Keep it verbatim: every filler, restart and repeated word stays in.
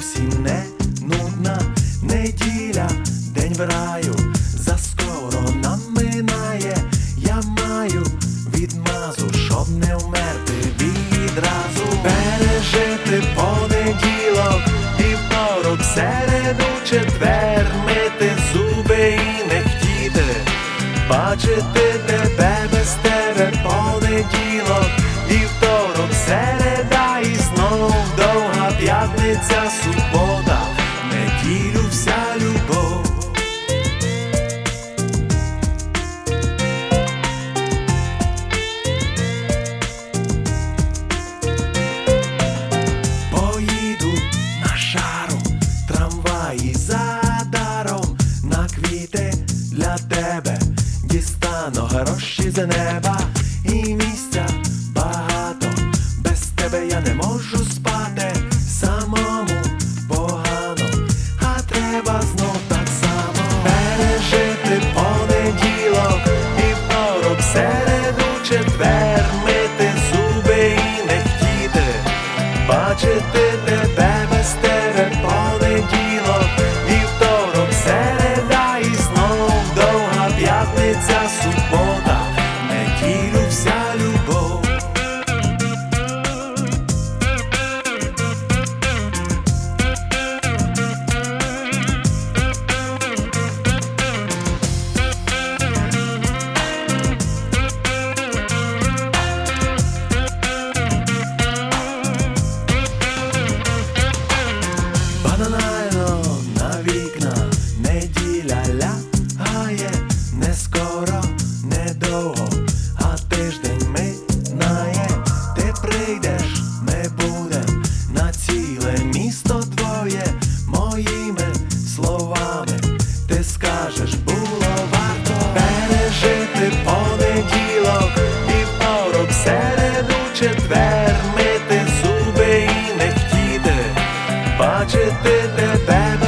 зовсім не нудна неділя, день в раю заскоро нам минає. Я маю відмазу, щоб не вмерти відразу. Пережити понеділок, вівторок, середу, четвер, мити зуби і не хотіти бачити тебе без тебе. Понеділок, вівторок, середа і знов довга п'ятниця, субота, неділю вся любов. Поїду на шару, трамваї за даром, на квіти для тебе дістану гроші з неба. І місця багато, без тебе я не можу спати, самому погано, а треба знов так само. Пережити понеділок, вівторок, середу, четвер, мити зуби і не хотіти бачити тебе без тебе. Понеділок, вівторок, середа і знов довга п'ятниця, субота, неділю вся любов. Банально на вікна неділя лягає, не скоро, не довго, а тиждень минає. Ти прийдеш, ми будем на ціле місто твоє. Моїми словами ти скажеш, було варто. Пережити понеділок, вівторок, середу, четвер, мити зуби і не хотіти бачити тебе